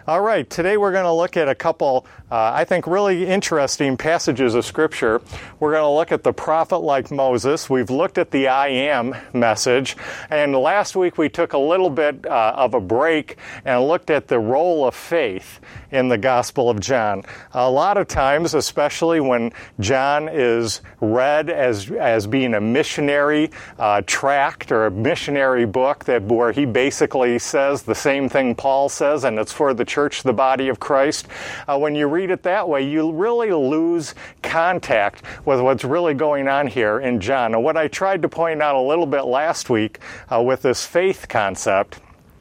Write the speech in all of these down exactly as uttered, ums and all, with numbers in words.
All right, today we're going to look at a couple, uh, I think, really interesting passages of Scripture. We're going to look at the prophet like Moses. We've looked at the I am message. And last week we took a little bit uh, of a break and looked at the role of faith in the Gospel of John. A lot of times, especially when John is read as, as being a missionary uh, tract or a missionary book that where he basically says the same thing Paul says, and it's for the church, the body of Christ. Uh, when you read it that way, you really lose contact with what's really going on here in John. And what I tried to point out a little bit last week uh, with this faith concept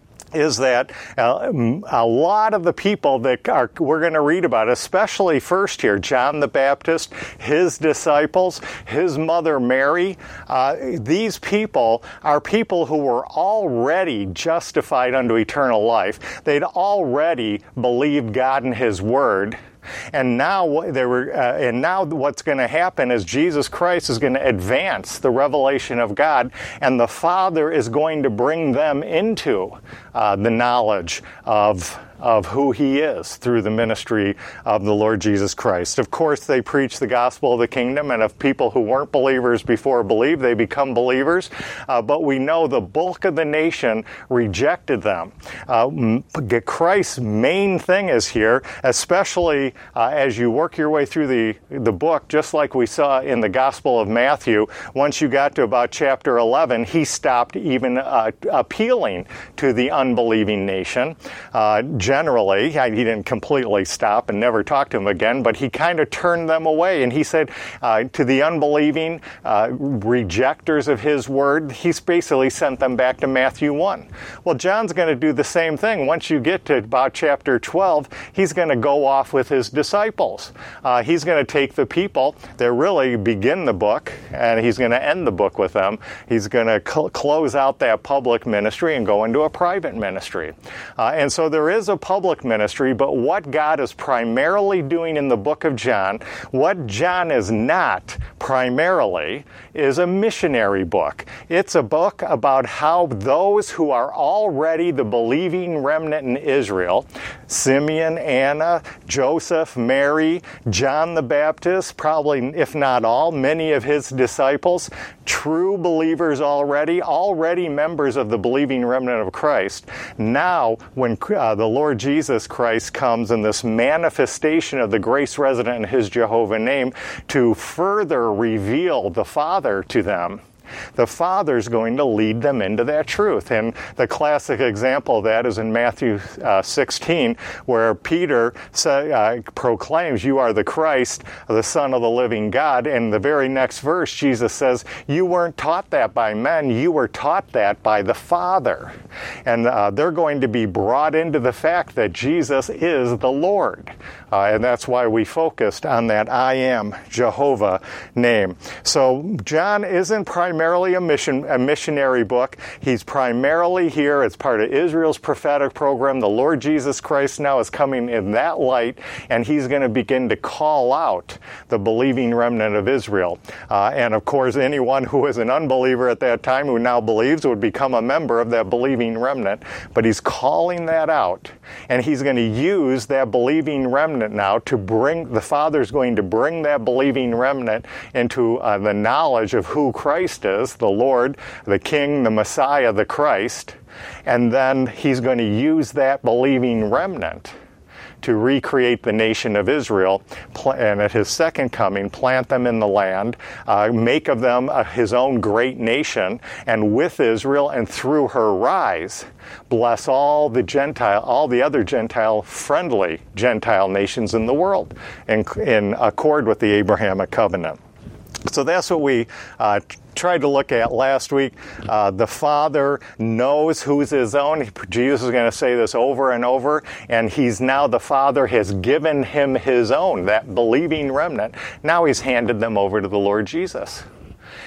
is that uh, a lot of the people that are, we're going to read about, especially first here, John the Baptist, his disciples, his mother Mary, uh, these people are people who were already justified unto eternal life. They'd already believed God and His Word. And now, they were, uh, and now what's going to happen is Jesus Christ is going to advance the revelation of God, and the Father is going to bring them into uh, the knowledge of of who He is through the ministry of the Lord Jesus Christ. Of course, they preach the gospel of the kingdom, and if people who weren't believers before believe, they become believers. Uh, but we know the bulk of the nation rejected them. Uh, Christ's main thing is here, especially uh, as you work your way through the, the book, just like we saw in the Gospel of Matthew. Once you got to about chapter eleven, He stopped even uh, appealing to the unbelieving nation. Uh, Generally, he didn't completely stop and never talk to them again, but He kind of turned them away. And He said uh, to the unbelieving uh, rejectors of His word, He's basically sent them back to Matthew one. Well, John's going to do the same thing. Once you get to about chapter twelve, he's going to go off with his disciples. Uh, he's going to take the people that really begin the book, and he's going to end the book with them. He's going to cl- close out that public ministry and go into a private ministry. Uh, and so there is a public ministry, but what God is primarily doing in the book of John, what John is not primarily, is a missionary book. It's a book about how those who are already the believing remnant in Israel, Simeon, Anna, Joseph, Mary, John the Baptist, probably, if not all, many of his disciples, true believers already, already members of the believing remnant of Christ. Now, when uh, the Lord Jesus Christ comes in this manifestation of the grace resident in His Jehovah name to further reveal the Father to them, the Father's going to lead them into that truth. And the classic example of that is in Matthew uh, sixteen, where Peter say, uh, proclaims, "You are the Christ, the Son of the living God." And the very next verse, Jesus says, "You weren't taught that by men, you were taught that by the Father." And uh, they're going to be brought into the fact that Jesus is the Lord. Uh, and that's why we focused on that I am Jehovah name. So John isn't primarily a mission, a missionary book. He's primarily here as part of Israel's prophetic program. The Lord Jesus Christ now is coming in that light, and He's going to begin to call out the believing remnant of Israel. Uh, and of course, anyone who was an unbeliever at that time who now believes would become a member of that believing remnant. But He's calling that out, and He's going to use that believing remnant now to bring, the Father's going to bring that believing remnant into uh, the knowledge of who Christ is, the Lord, the King, the Messiah, the Christ, and then He's going to use that believing remnant to recreate the nation of Israel, and at His second coming, plant them in the land, uh, make of them uh, His own great nation, and with Israel and through her rise, bless all the Gentile, all the other Gentile-friendly Gentile nations in the world, in, in accord with the Abrahamic covenant. So that's what we uh, tried to look at last week. Uh, the Father knows who's His own. Jesus is going to say this over and over, and He's now, the Father has given Him His own, that believing remnant. Now He's handed them over to the Lord Jesus.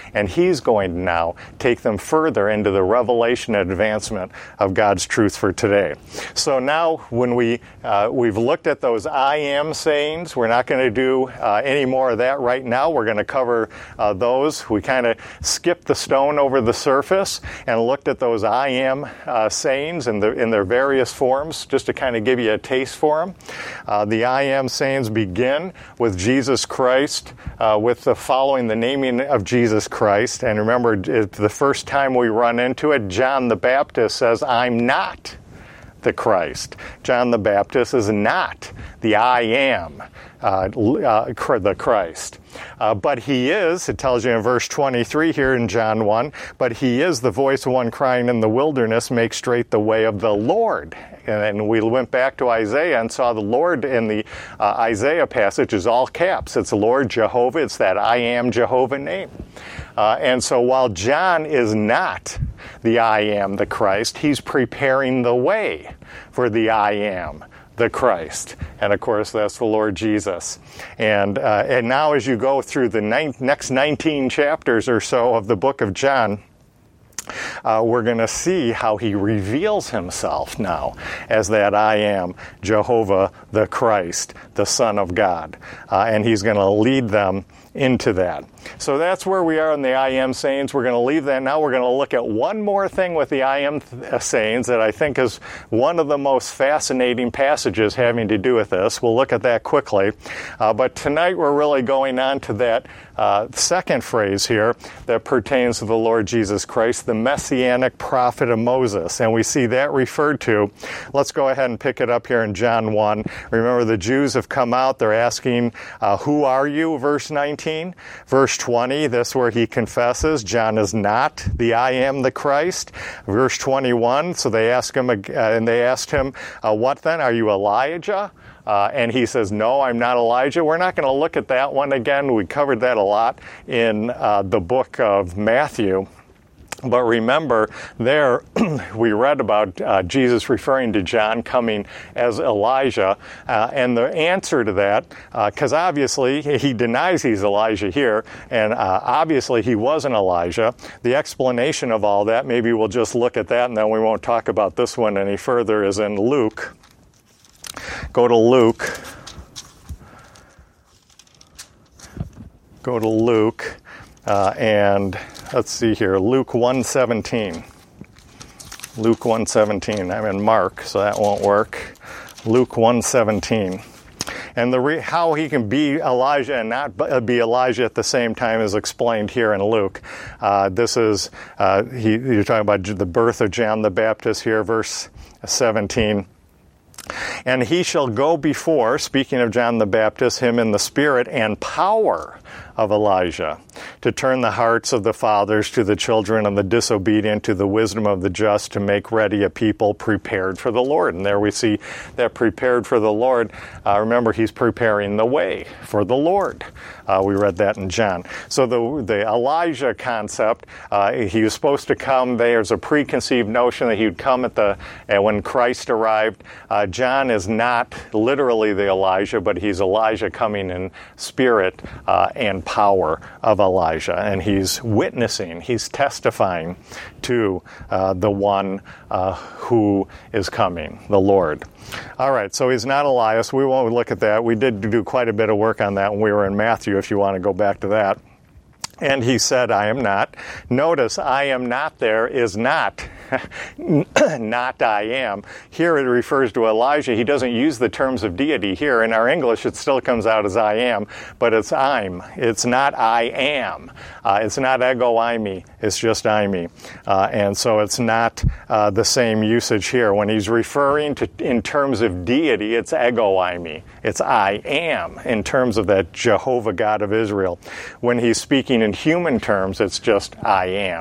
and he's going to now take them further into the revelation and advancement of God's truth for today. So now when we, uh, we've looked at those I am sayings, we're not going to do uh, any more of that right now. We're going to cover uh, those. We kind of skipped the stone over the surface and looked at those I am uh, sayings in, the, in their various forms, just to kind of give you a taste for them. Uh, the I am sayings begin with Jesus Christ, uh, with the following the naming of Jesus Christ. And remember, the first time we run into it, John the Baptist says, I'm not the Christ. John the Baptist is not the I am, uh, uh, the Christ. Uh, but he is, it tells you in verse twenty-three here in John one, but he is the voice of one crying in the wilderness, make straight the way of the Lord. And we went back to Isaiah and saw the Lord in the uh, Isaiah passage is all caps. It's Lord Jehovah. It's that I am Jehovah name. Uh, and so while John is not the I am, the Christ, he's preparing the way for the I am, the Christ. And of course, that's the Lord Jesus. And uh, and now as you go through the nine, next nineteen chapters or so of the book of John, Uh, we're going to see how he reveals himself now as that I am, Jehovah the Christ, the Son of God. Uh, and he's going to lead them into that. So that's where we are in the I am sayings. We're going to leave that now. We're going to look at one more thing with the I am th- sayings that I think is one of the most fascinating passages having to do with this. We'll look at that quickly. Uh, but tonight we're really going on to that uh, second phrase here that pertains to the Lord Jesus Christ, the Messianic prophet of Moses. And we see that referred to. Let's go ahead and pick it up here in John one. Remember, the Jews have come out. They're asking, uh, who are you? Verse nineteen. Verse twenty, this where he confesses John is not the I am the Christ. Verse twenty-one, so they ask him, uh, and they asked him, uh, what then? Are you Elijah? Uh, and he says, no, I'm not Elijah. We're not going to look at that one again. We covered that a lot in uh, the book of Matthew. But remember, there we read about uh, Jesus referring to John coming as Elijah, uh, and the answer to that, because uh, obviously he denies he's Elijah here, and uh, obviously he wasn't Elijah. The explanation of all that, maybe we'll just look at that, and then we won't talk about this one any further, is in Luke. Go to Luke. Go to Luke, uh, and let's see here, Luke one seventeen. Luke one seventeen. I'm in Mark, so that won't work. Luke one seventeen. And the re- how he can be Elijah and not be Elijah at the same time is explained here in Luke. Uh, this is, uh, he, you're talking about the birth of John the Baptist here, verse seventeen. And he shall go before, speaking of John the Baptist, him in the spirit and power of Elijah, to turn the hearts of the fathers to the children and the disobedient to the wisdom of the just, to make ready a people prepared for the Lord. And there we see that prepared for the Lord. Uh, remember, he's preparing the way for the Lord. Uh, we read that in John. So the the Elijah concept, uh, he was supposed to come. There's a preconceived notion that he would come at the uh, when Christ arrived. Uh, John is not literally the Elijah, but he's Elijah coming in spirit uh, and power of Elijah, and he's witnessing, he's testifying to uh, the one uh, who is coming, the Lord. All right, so he's not Elias. We won't look at that. We did do quite a bit of work on that when we were in Matthew, if you want to go back to that. And he said, I am not. Notice, I am not there is not, not I am. Here it refers to Elijah. He doesn't use the terms of deity here. In our English, it still comes out as I am, but it's I'm. It's not I am. Uh, it's not ego eimi. It's just eimi. Uh, and so it's not uh, the same usage here. When he's referring to in terms of deity, it's ego eimi. It's I am in terms of that Jehovah God of Israel. When he's speaking in human terms, it's just I am.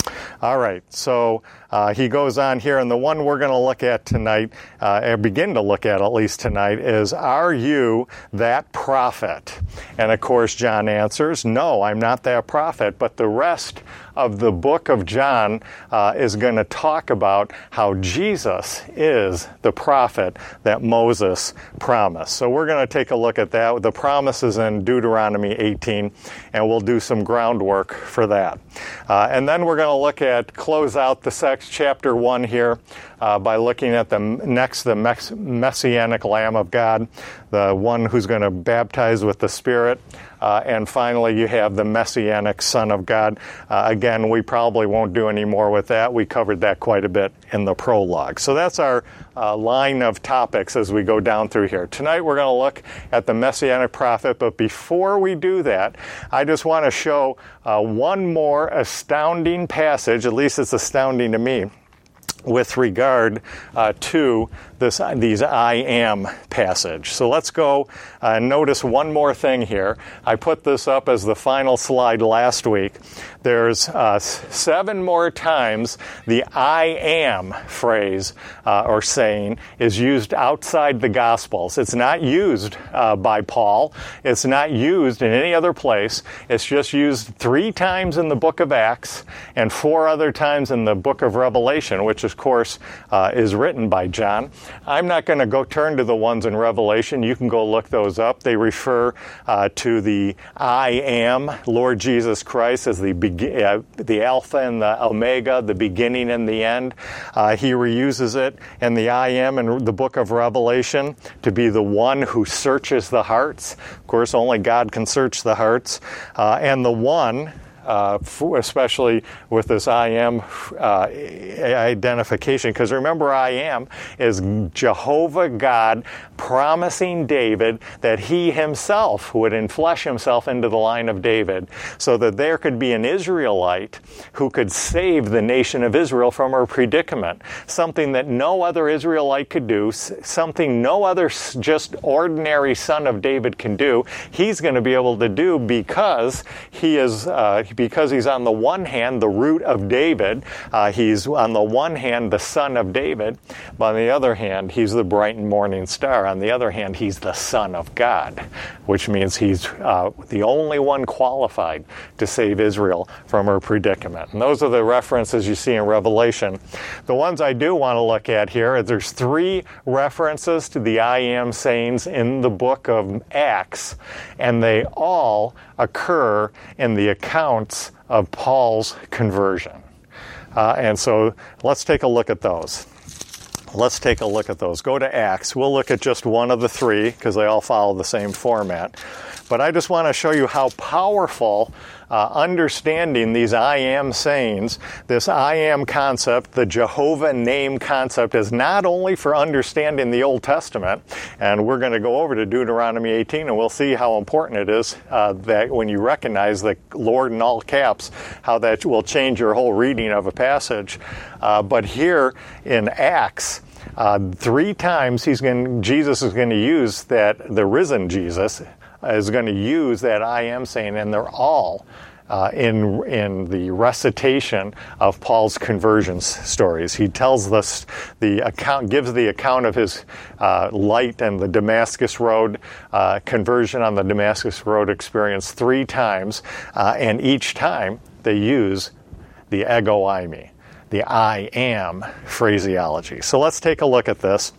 All right, so uh, he goes on here, and the one we're going to look at tonight, uh, or begin to look at at least tonight, is, are you that prophet? And of course, John answers, no, I'm not that prophet, but the rest of the book of John uh, is going to talk about how Jesus is the prophet that Moses promised. So we're going to take a look at that. The promise is in Deuteronomy eighteen, and we'll do some groundwork for that. Uh, and then we're going to look at, close out the sex, chapter one here uh, by looking at the next, the Messianic Lamb of God, the one who's going to baptize with the Spirit. Uh, and finally, you have the Messianic Son of God. Uh, again, we probably won't do any more with that. We covered that quite a bit in the prologue. So that's our uh, line of topics as we go down through here. Tonight, we're going to look at the Messianic prophet. But before we do that, I just want to show uh, one more astounding passage, at least it's astounding to me, with regard uh, to this, these I am passage. So let's go uh, and notice one more thing here. I put this up as the final slide last week. There's uh, seven more times the I am phrase uh, or saying is used outside the Gospels. It's not used uh, by Paul. It's not used in any other place. It's just used three times in the book of Acts and four other times in the book of Revelation, which of course uh, is written by John. I'm not going to go turn to the ones in Revelation. You can go look those up. They refer uh, to the I am, Lord Jesus Christ, as the be- uh, the Alpha and the Omega, the beginning and the end. Uh, he reuses it in the I am in the book of Revelation to be the one who searches the hearts. Of course, only God can search the hearts. Uh, and the one... Uh, especially with this I am uh, identification, because remember, I am is Jehovah God promising David that he himself would enflesh himself into the line of David so that there could be an Israelite who could save the nation of Israel from her predicament, something that no other Israelite could do, something no other just ordinary son of David can do. He's going to be able to do because he is uh, because he's on the one hand the root of David, uh, he's on the one hand the son of David, but on the other hand he's the bright and morning star. On the other hand, he's the Son of God, which means he's uh, the only one qualified to save Israel from her predicament. And those are the references you see in Revelation. The ones I do want to look at here, there's three references to the I am sayings in the book of Acts, and they all occur in the accounts of Paul's conversion. Uh, and so let's take a look at those. Let's take a look at those. Go to Acts. We'll look at just one of the three because they all follow the same format. But I just want to show you how powerful uh, understanding these I am sayings, this I am concept, the Jehovah name concept, is not only for understanding the Old Testament, and we're going to go over to Deuteronomy eighteen and we'll see how important it is uh, that when you recognize the Lord in all caps, how that will change your whole reading of a passage. Uh, but here in Acts, uh, three times he's going, Jesus is going to use that, the risen Jesus is going to use that I am saying, and they're all uh, in in the recitation of Paul's conversion stories. He tells us the account, gives the account of his uh, light and the Damascus Road uh, conversion on the Damascus Road experience three times, uh, and each time they use the ego eimi, the I am phraseology. So let's take a look at this.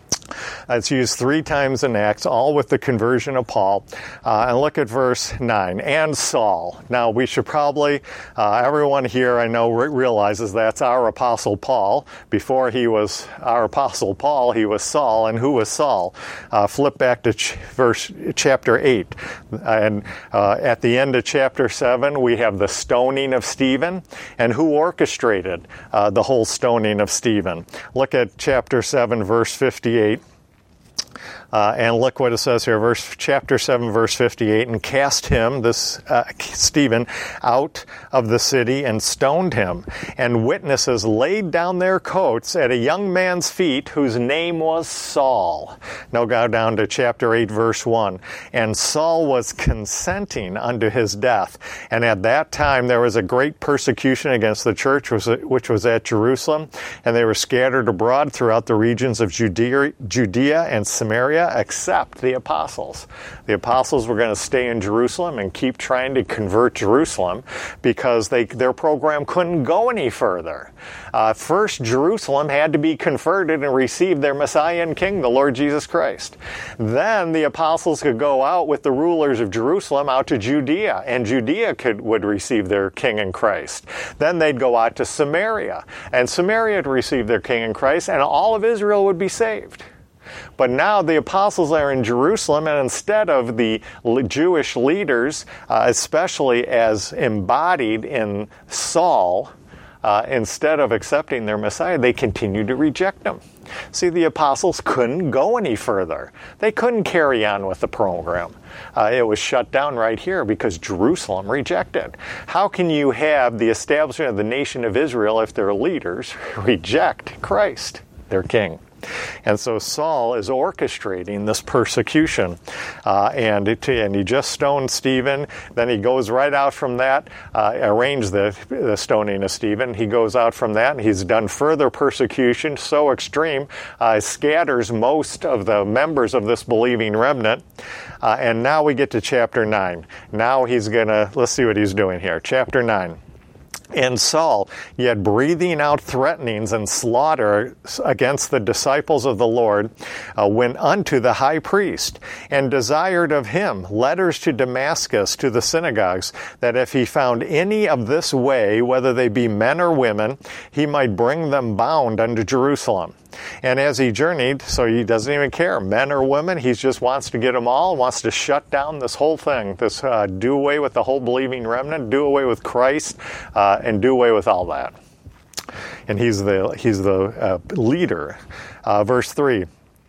It's used three times in Acts, all with the conversion of Paul. Uh, and look at verse nine. And Saul. Now, we should probably, uh, everyone here I know re- realizes that's our Apostle Paul. Before he was our Apostle Paul, he was Saul. And who was Saul? Uh, flip back to ch- verse chapter eight. And uh, at the end of chapter seven, we have the stoning of Stephen. And who orchestrated uh, the whole stoning of Stephen? Look at chapter seven, verse fifty-eight. Uh, and look what it says here, verse chapter seven, verse fifty-eight, and cast him, this uh, Stephen, out of the city and stoned him. And witnesses laid down their coats at a young man's feet whose name was Saul. Now go down to chapter eight, verse one. And Saul was consenting unto his death. And at that time there was a great persecution against the church which was at Jerusalem, and they were scattered abroad throughout the regions of Judea, Judea and Samaria, except the apostles. The apostles were going to stay in Jerusalem and keep trying to convert Jerusalem because they, their program couldn't go any further. Uh, first, Jerusalem had to be converted and receive their Messiah and King, the Lord Jesus Christ. Then the apostles could go out with the rulers of Jerusalem out to Judea, and Judea could, would receive their King in Christ. Then they'd go out to Samaria, and Samaria would receive their King in Christ, and all of Israel would be saved. But now the apostles are in Jerusalem, and instead of the Jewish leaders, uh, especially as embodied in Saul, uh, instead of accepting their Messiah, they continued to reject him. See, the apostles couldn't go any further. They couldn't carry on with the program. Uh, it was shut down right here because Jerusalem rejected. How can you have the establishment of the nation of Israel if their leaders reject Christ, their king? And so Saul is orchestrating this persecution, uh, and, it, and he just stoned Stephen. Then he goes right out from that, uh, arranged the, the stoning of Stephen. He goes out from that, and he's done further persecution so extreme, uh, scatters most of the members of this believing remnant. Uh, and now we get to chapter nine. Now he's going to, let's see what he's doing here. Chapter nine. And Saul, yet breathing out threatenings and slaughter against the disciples of the Lord, uh, went unto the high priest, and desired of him letters to Damascus to the synagogues, that if he found any of this way, whether they be men or women, he might bring them bound unto Jerusalem. And as he journeyed, so he doesn't even care, men or women, he just wants to get them all, wants to shut down this whole thing, this uh, do away with the whole believing remnant, do away with Christ, uh, and do away with all that. And he's the he's the uh, leader. Uh, verse three.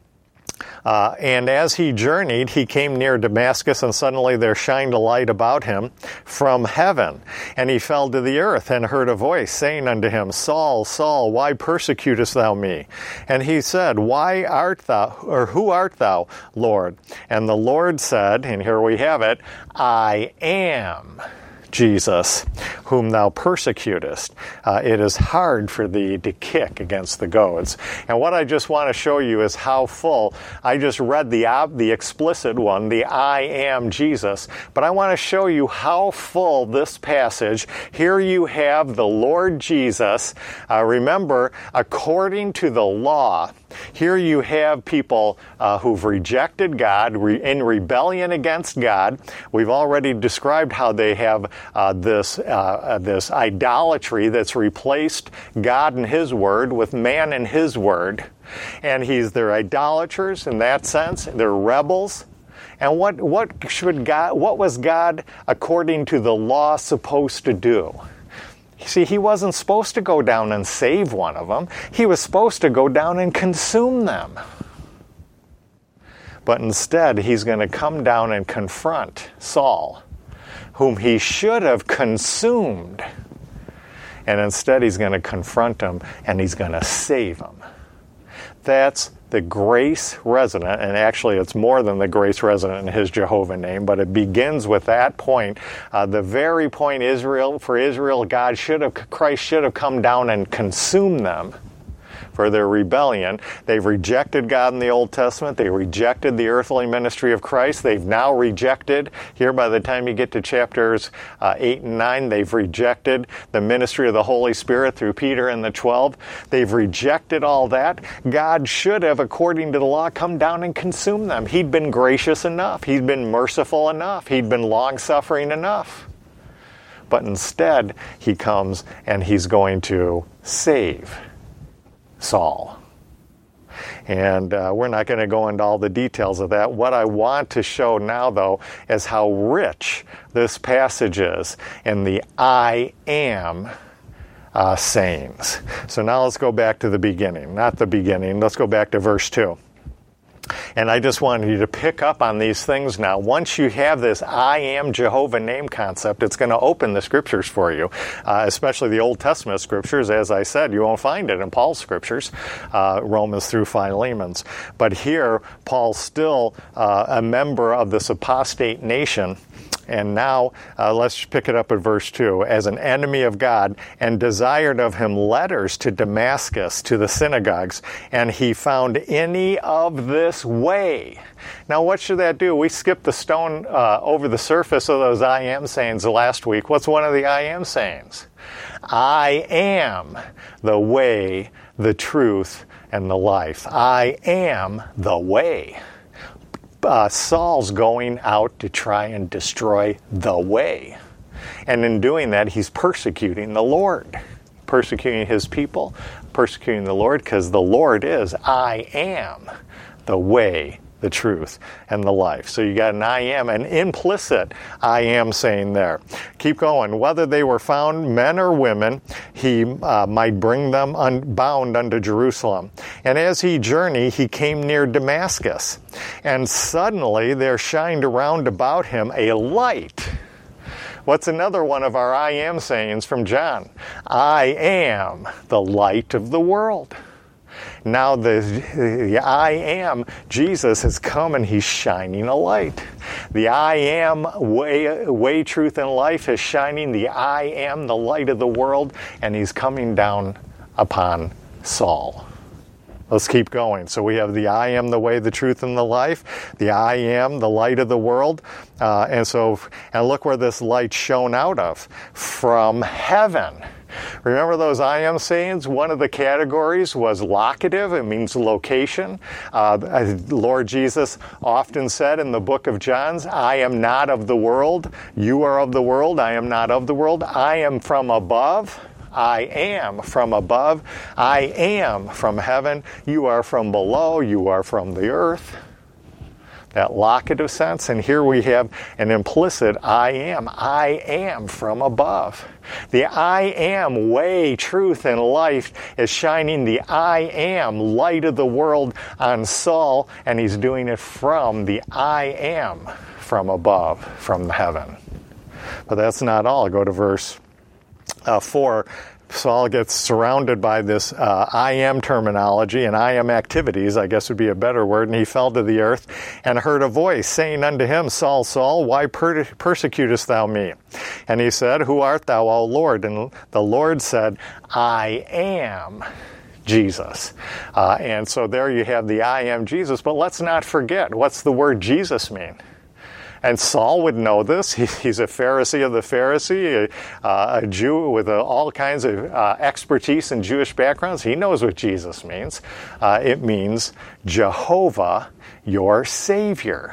Uh, and as he journeyed, he came near Damascus, and suddenly there shined a light about him from heaven. And he fell to the earth, and heard a voice saying unto him, Saul, Saul, why persecutest thou me? And he said, Why art thou, or who art thou, Lord? And the Lord said, and here we have it, I am Jesus, whom thou persecutest. Uh, it is hard for thee to kick against the goads. And what I just want to show you is how full. I just read the uh, the explicit one, the I am Jesus, but I want to show you how full this passage. Here you have the Lord Jesus. Uh, remember, according to the law, here you have people uh, who've rejected God, re- in rebellion against God. We've already described how they have uh, this uh, uh, this idolatry that's replaced God and His Word with man and His Word. And he's they're idolaters in that sense. They're rebels. And what what should God? What was God, according to the law, supposed to do? See, he wasn't supposed to go down and save one of them. He was supposed to go down and consume them. But instead, he's going to come down and confront Saul, whom he should have consumed. And instead, he's going to confront him, and he's going to save him. That's the grace resident, and actually it's more than the grace resident in his Jehovah name, but it begins with that point. Uh, the very point Israel, for Israel, God should have, Christ should have come down and consumed them for their rebellion. They've rejected God in the Old Testament. They rejected the earthly ministry of Christ. They've now rejected, here by the time you get to chapters uh, eight and nine, they've rejected the ministry of the Holy Spirit through Peter and the twelve. They've rejected all that. God should have, according to the law, come down and consume them. He'd been gracious enough. He'd been merciful enough. He'd been long-suffering enough. But instead, he comes and he's going to save Saul. And uh, we're not going to go into all the details of that. What I want to show now, though, is how rich this passage is in the I am uh, sayings. So now let's go back to the beginning. Not the beginning. Let's go back to verse two. And I just wanted you to pick up on these things now. Once you have this I am Jehovah name concept, it's going to open the scriptures for you, uh, especially the Old Testament scriptures. As I said, you won't find it in Paul's scriptures, uh, Romans through Philemon's. But here, Paul's still uh, a member of this apostate nation. And now, uh, let's pick it up at verse two. As an enemy of God, and desired of him letters to Damascus, to the synagogues, and he found any of this way. Now, what should that do? We skipped the stone uh, over the surface of those I am sayings last week. What's one of the I am sayings? I am the way, the truth, and the life. I am the way. Uh, Saul's going out to try and destroy the way. And in doing that, he's persecuting the Lord, persecuting his people, persecuting the Lord, because the Lord is, I am the way, the truth, and the life. So you got an I am, an implicit I am saying there. Keep going. Whether they were found men or women, he uh, might bring them un- bound unto Jerusalem. And as he journeyed, he came near Damascus. And suddenly there shined around about him a light. What's another one of our I am sayings from John? I am the light of the world. Now the, the I am, Jesus has come and he's shining a light. The I am way, way, truth, and life is shining. The I am the light of the world, and he's coming down upon Saul. Let's keep going. So we have the I am the way, the truth, and the life. The I am the light of the world. Uh, and so, and look where this light shone out of. From heaven. Remember those I am sayings? One of the categories was locative. It means location. Uh, Lord Jesus often said in the book of John, I am not of the world. You are of the world. I am not of the world. I am from above. I am from above. I am from heaven. You are from below. You are from the earth. That locative sense. And here we have an implicit I am. I am from above. The I am way, truth, and life is shining the I am light of the world on Saul, and he's doing it from the I am from above, from heaven. But that's not all. Go to verse uh, four. Saul gets surrounded by this uh, I am terminology and I am activities, I guess would be a better word, and he fell to the earth and heard a voice saying unto him, Saul, Saul, why per- persecutest thou me? And he said, Who art thou, O Lord? And the Lord said, I am Jesus. Uh, and so there you have the I am Jesus, but let's not forget, what's the word Jesus mean? And Saul would know this. He, he's a Pharisee of the Pharisee, a, uh, a Jew with uh, all kinds of uh, expertise in Jewish backgrounds. He knows what Jesus means. Uh, it means Jehovah, your Savior.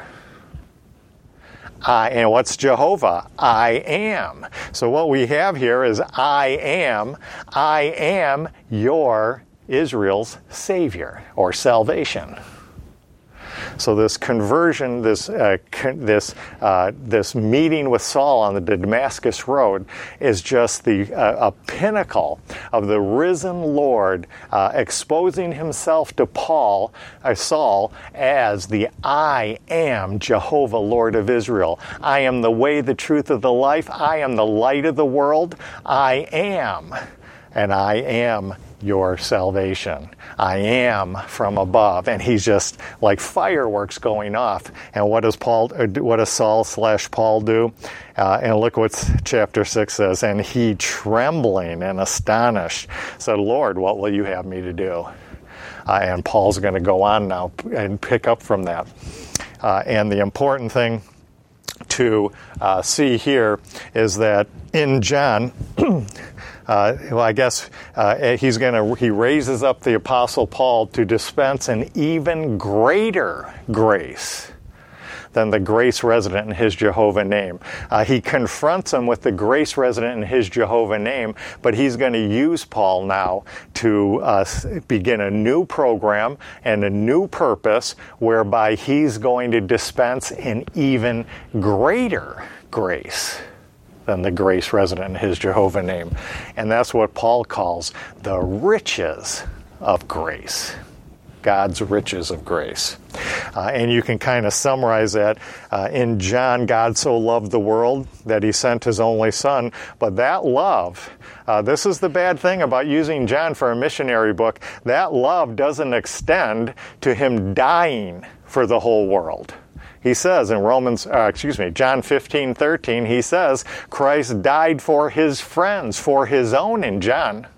I, and what's Jehovah? I am. So what we have here is I am. I am your Israel's Savior or salvation. So this conversion, this uh, con- this uh, this meeting with Saul on the Damascus Road is just the uh, a pinnacle of the risen Lord uh, exposing himself to Paul, uh, Saul, as the I am Jehovah, Lord of Israel. I am the way, the truth, of the life. I am the light of the world. I am, and I am your salvation. I am from above. And he's just like fireworks going off. And what does Paul, what does Saul slash Paul do? Uh, and look what chapter six says. And he, trembling and astonished, said, Lord, what will you have me to do? Uh, and Paul's going to go on now and pick up from that. Uh, and the important thing to uh, see here is that in John, Uh, well, I guess uh, he's going to, he raises up the Apostle Paul to dispense an even greater grace than the grace resident in his Jehovah name. Uh, he confronts him with the grace resident in his Jehovah name, but he's going to use Paul now to uh, begin a new program and a new purpose whereby he's going to dispense an even greater grace than the grace resident in his Jehovah name. And that's what Paul calls the riches of grace. God's riches of grace. Uh, and you can kind of summarize that uh, in John, God so loved the world that he sent his only son. But that love, uh, this is the bad thing about using John for a missionary book, that love doesn't extend to him dying for the whole world. He says in Romans, uh, excuse me, John fifteen thirteen, he says, Christ died for his friends, for his own in John.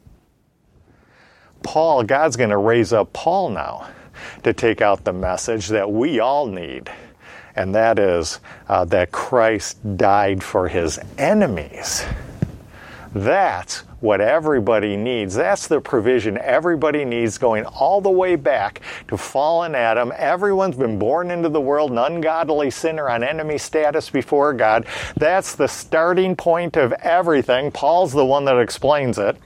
Paul, God's going to raise up Paul now to take out the message that we all need, and that is uh, that Christ died for his enemies. That's what everybody needs. That's the provision everybody needs, going all the way back to fallen Adam. Everyone's been born into the world an ungodly sinner on enemy status before God. That's the starting point of everything. Paul's the one that explains it.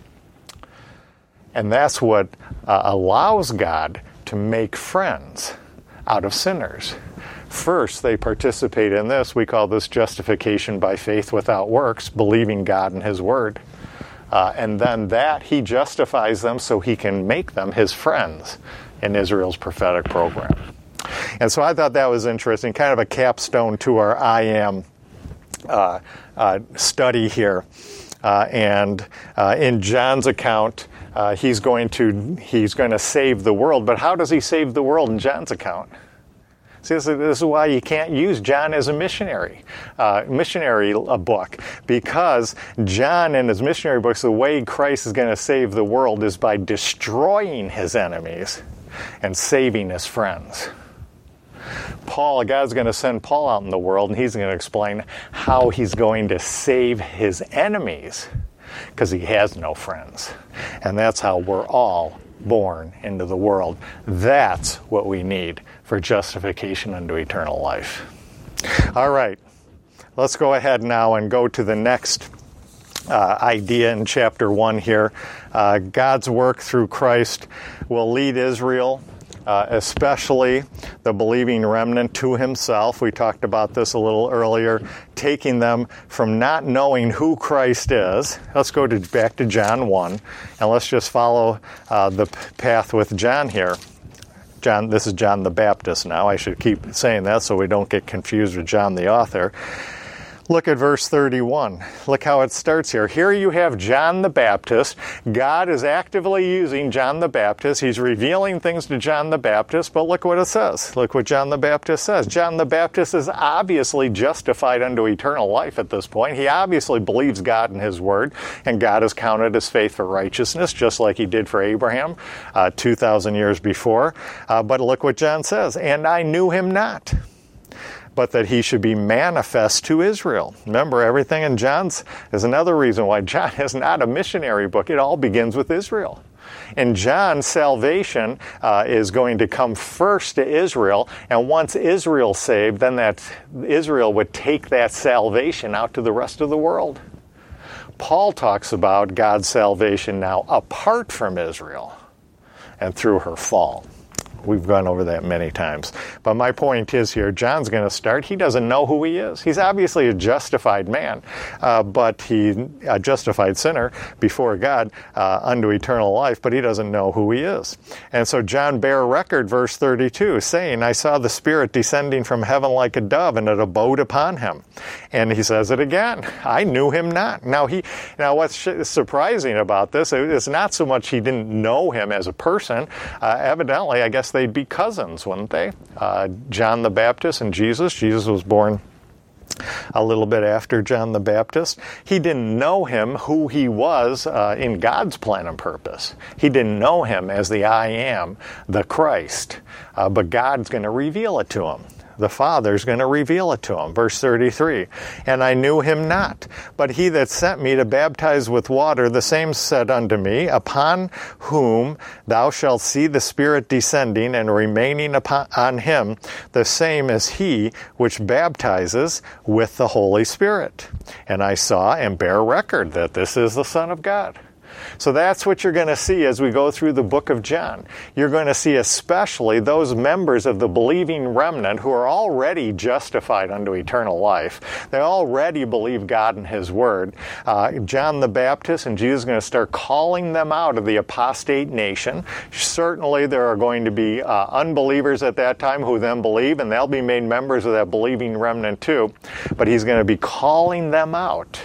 And that's what uh, allows God to make friends out of sinners. First, they participate in this. We call this justification by faith without works, believing God and his word. Uh, and then that, he justifies them so he can make them his friends in Israel's prophetic program. And so I thought that was interesting, kind of a capstone to our I Am uh, uh, study here. Uh, and uh, in John's account, uh, he's going to he's going to save the world. But how does he save the world in John's account? See, this is, this is why you can't use John as a missionary, uh, missionary a book, because John in his missionary books, the way Christ is going to save the world is by destroying his enemies and saving his friends. Paul, God's going to send Paul out in the world, and he's going to explain how he's going to save his enemies, because he has no friends. And that's how we're all born into the world. That's what we need for justification unto eternal life. All right, let's go ahead now and go to the next uh, idea in chapter one here. Uh, God's work through Christ will lead Israel, uh, especially the believing remnant, to himself. We talked about this a little earlier, taking them from not knowing who Christ is. Let's go to, back to John one, and let's just follow uh, the path with John here. John, this is John the Baptist now. I should keep saying that so we don't get confused with John the author. Look at verse thirty-one. Look how it starts here. Here you have John the Baptist. God is actively using John the Baptist. He's revealing things to John the Baptist, but look what it says. Look what John the Baptist says. John the Baptist is obviously justified unto eternal life at this point. He obviously believes God and his word, and God has counted his faith for righteousness, just like he did for Abraham uh, two thousand years before. Uh, but look what John says. And I knew him not, but that he should be manifest to Israel. Remember, everything in John's is another reason why John is not a missionary book. It all begins with Israel. In John, salvation uh, is going to come first to Israel, and once Israel's saved, then that Israel would take that salvation out to the rest of the world. Paul talks about God's salvation now apart from Israel and through her fall. We've gone over that many times. But my point is here, John's going to start. He doesn't know who he is. He's obviously a justified man, uh, but he a justified sinner before God uh, unto eternal life, but he doesn't know who he is. And so John bare record, verse thirty-two, saying, I saw the Spirit descending from heaven like a dove, and it abode upon him. And he says it again, I knew him not. Now, he, now what's surprising about this is not so much he didn't know him as a person. Uh, evidently, I guess they'd be cousins, wouldn't they? Uh, John the Baptist and Jesus. Jesus was born a little bit after John the Baptist. He didn't know him who he was uh, in God's plan and purpose. He didn't know him as the I Am, the Christ. Uh, but God's going to reveal it to him. The Father's going to reveal it to him. Verse thirty-three, and I knew him not, but he that sent me to baptize with water, the same said unto me, upon whom thou shalt see the Spirit descending and remaining upon on him, the same is he which baptizes with the Holy Spirit. And I saw and bear record that this is the Son of God. So that's what you're going to see as we go through the book of John. You're going to see especially those members of the believing remnant who are already justified unto eternal life. They already believe God and His Word. Uh, John the Baptist and Jesus are going to start calling them out of the apostate nation. Certainly there are going to be uh, unbelievers at that time who then believe, and they'll be made members of that believing remnant too. But He's going to be calling them out.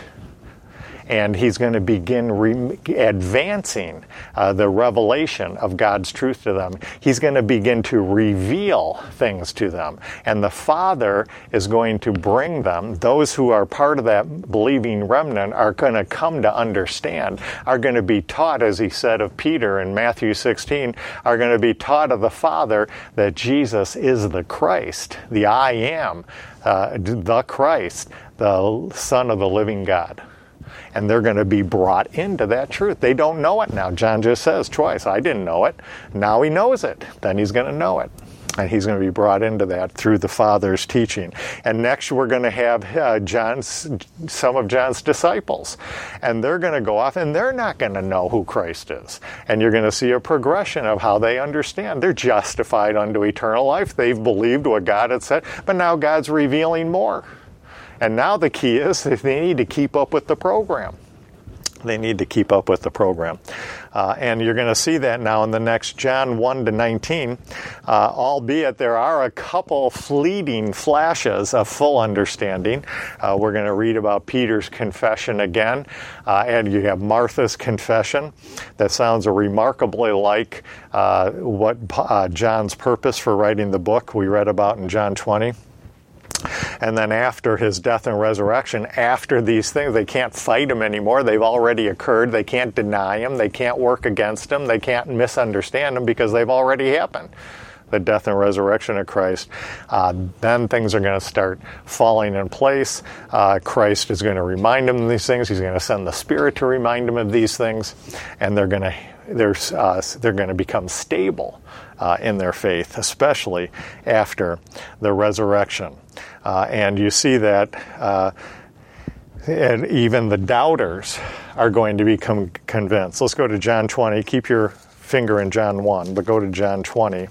And He's going to begin re- advancing uh, the revelation of God's truth to them. He's going to begin to reveal things to them. And the Father is going to bring them, those who are part of that believing remnant are going to come to understand, are going to be taught, as He said of Peter in Matthew sixteen, are going to be taught of the Father that Jesus is the Christ, the I am, uh, the Christ, the Son of the living God. And they're going to be brought into that truth. They don't know it now. John just says twice, I didn't know it. Now he knows it. Then he's going to know it. And he's going to be brought into that through the Father's teaching. And next we're going to have uh, John's, some of John's disciples. And they're going to go off and they're not going to know who Christ is. And you're going to see a progression of how they understand. They're justified unto eternal life. They've believed what God had said. But now God's revealing more. And now the key is that they need to keep up with the program. They need to keep up with the program. Uh, and you're going to see that now in the next John one to nineteen, uh, albeit there are a couple fleeting flashes of full understanding. Uh, we're going to read about Peter's confession again, uh, and you have Martha's confession. That sounds remarkably like uh, what uh, John's purpose for writing the book we read about in John twenty. And then after his death and resurrection, after these things, they can't fight him anymore. They've already occurred. They can't deny him. They can't work against him. They can't misunderstand him because they've already happened. The death and resurrection of Christ. Uh, then things are going to start falling in place. Uh, Christ is going to remind him of these things. He's going to send the Spirit to remind him of these things. And they're going to they're, uh, they're going to become stable uh, in their faith, especially after the resurrection. Uh, and you see that uh, and even the doubters are going to become convinced. Let's go to John twenty. Keep your finger in John one, but go to John twenty.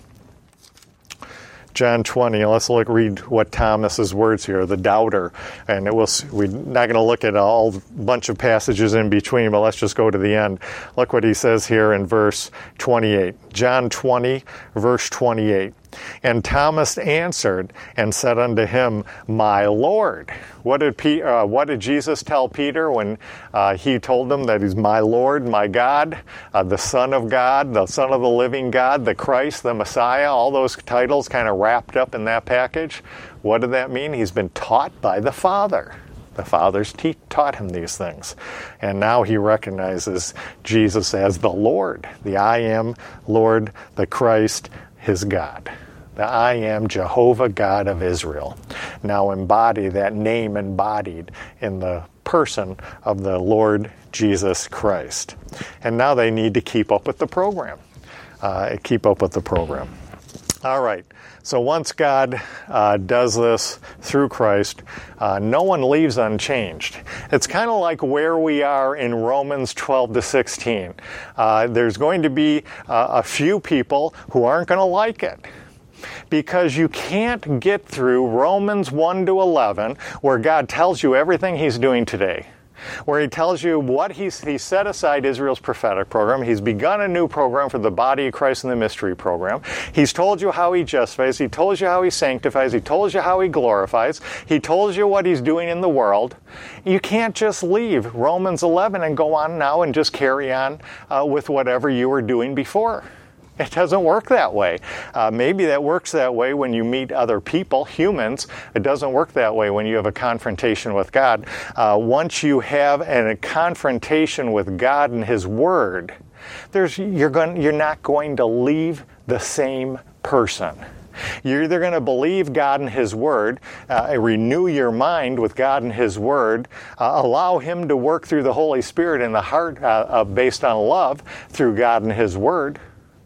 John twenty, let's look, read what Thomas's words here, the doubter. And it will, we're not going to look at a whole bunch of passages in between, but let's just go to the end. Look what he says here in verse twenty-eight. John twenty, verse twenty-eight. And Thomas answered and said unto him, My Lord. What did Pe- uh, what did Jesus tell Peter when uh, he told him that he's my Lord, my God, uh, the Son of God, the Son of the living God, the Christ, the Messiah, all those titles kind of wrapped up in that package? What did that mean? He's been taught by the Father. The Father's te- taught him these things. And now he recognizes Jesus as the Lord, the I am Lord, the Christ, his God. The I am Jehovah God of Israel. Now embody that name embodied in the person of the Lord Jesus Christ. And now they need to keep up with the program. Uh, keep up with the program. All right. So once God uh, does this through Christ, uh, no one leaves unchanged. It's kind of like where we are in Romans twelve to sixteen. Uh, there's going to be uh, a few people who aren't going to like it. Because you can't get through Romans one to eleven, where God tells you everything He's doing today. Where He tells you what He's He set aside Israel's prophetic program. He's begun a new program for the body of Christ in the mystery program. He's told you how He justifies. He told you how He sanctifies. He told you how He glorifies. He told you what He's doing in the world. You can't just leave Romans eleven and go on now and just carry on uh, with whatever you were doing before. It doesn't work that way. Uh, maybe that works that way when you meet other people, humans. It doesn't work that way when you have a confrontation with God. Uh, once you have an, a confrontation with God and His Word, there's, you're, going, you're not going to leave the same person. You're either going to believe God and His Word, uh, renew your mind with God and His Word, uh, allow Him to work through the Holy Spirit in the heart uh, uh, based on love through God and His Word,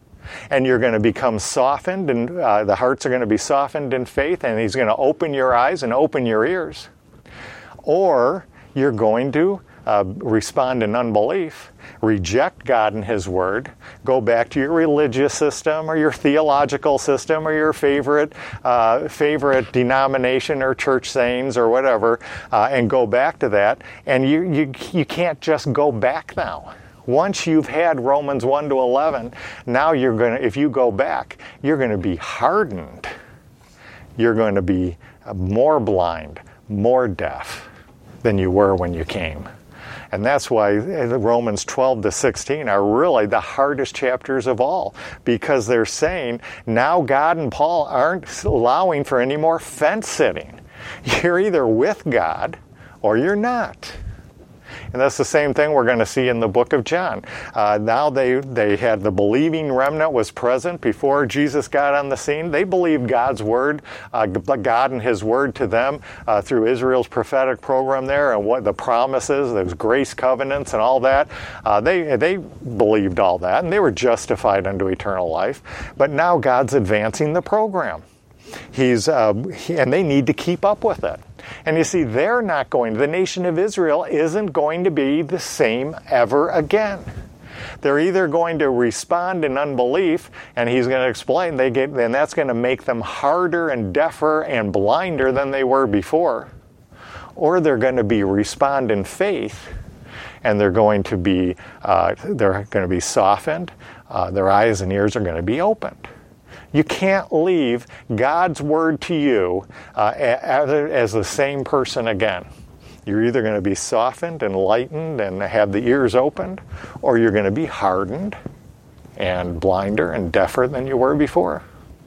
and you're going to become softened, and uh, the hearts are going to be softened in faith, and He's going to open your eyes and open your ears. Or you're going to uh, respond in unbelief, reject God and His Word, go back to your religious system or your theological system or your favorite uh, favorite denomination or church sayings or whatever, uh, and go back to that, and you, you, you can't just go back now. Once you've had Romans one to eleven, now you're going to, if you go back, you're going to be hardened. You're going to be more blind, more deaf than you were when you came. And that's why Romans twelve to sixteen are really the hardest chapters of all, because they're saying now God and Paul aren't allowing for any more fence sitting. You're either with God or you're not. And that's the same thing we're going to see in the book of John. Uh, now they, they had the believing remnant was present before Jesus got on the scene. They believed God's word, uh, God and His word to them uh, through Israel's prophetic program there, and what the promises, those grace covenants and all that. Uh, they, they believed all that, and they were justified unto eternal life. But now God's advancing the program. He's uh, he, and they need to keep up with it. And you see, they're not going, the nation of Israel isn't going to be the same ever again. They're either going to respond in unbelief, and he's going to explain, they get, and that's going to make them harder and deafer and blinder than they were before, or they're going to be respond in faith, and they're going to be uh, they're going to be softened. Uh, their eyes and ears are going to be opened. You can't leave God's word to you uh, as the same person again. You're either going to be softened and lightened and have the ears opened, or you're going to be hardened and blinder and deafer than you were before.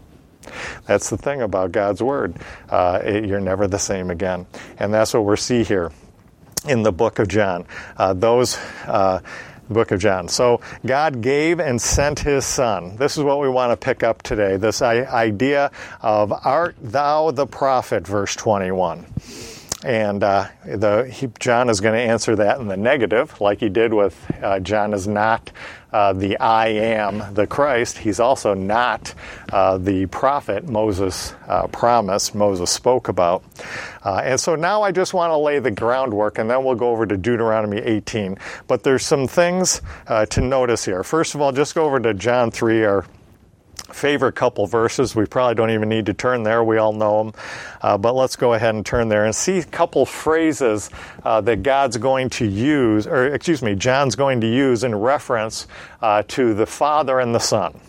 That's the thing about God's word. Uh, it, you're never the same again. And that's what we see here in the book of John. Uh, those... Uh, Book of John. So God gave and sent His Son. This is what we want to pick up today, this idea of art thou the prophet, verse twenty-one. And uh, the, he, John is going to answer that in the negative, like he did with uh, John is not uh, the I am the Christ. He's also not uh, the prophet Moses uh, promised, Moses spoke about. Uh, and so now I just want to lay the groundwork, and then we'll go over to Deuteronomy eighteen. But there's some things uh, to notice here. First of all, just go over to John three, our favorite couple verses. We probably don't even need to turn there. We all know them. Uh, but let's go ahead and turn there and see a couple phrases uh, that God's going to use, or excuse me, John's going to use in reference uh, to the Father and the Son.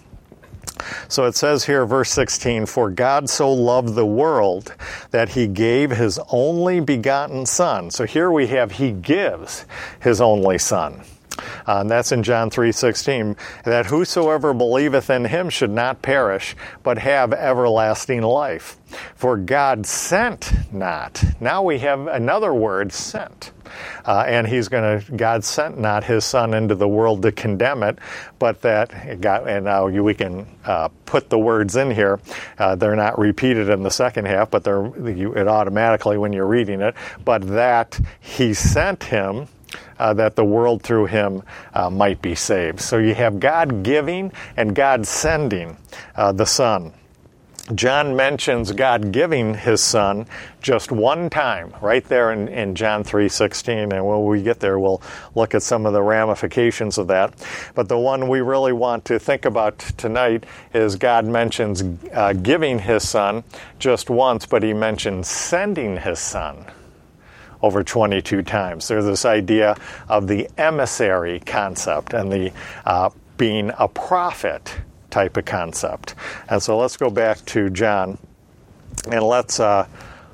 So it says here, verse sixteen, for God so loved the world that He gave His only begotten Son. So here we have He gives His only Son. Uh, and that's in John three sixteen, that whosoever believeth in Him should not perish, but have everlasting life. For God sent not. Now we have another word, sent. Uh, and he's going to, God sent not His Son into the world to condemn it, but that, God, and now we can uh, put the words in here. Uh, they're not repeated in the second half, but they're you, it automatically when you're reading it. But that He sent Him, Uh, that the world through Him uh, might be saved. So you have God giving and God sending uh, the Son. John mentions God giving His Son just one time, right there in, in John three sixteen. And when we get there, we'll look at some of the ramifications of that. But the one we really want to think about tonight is God mentions uh, giving His Son just once, but He mentions sending His Son over twenty-two times. There's this idea of the emissary concept and the uh, being a prophet type of concept. And so let's go back to John and let's uh,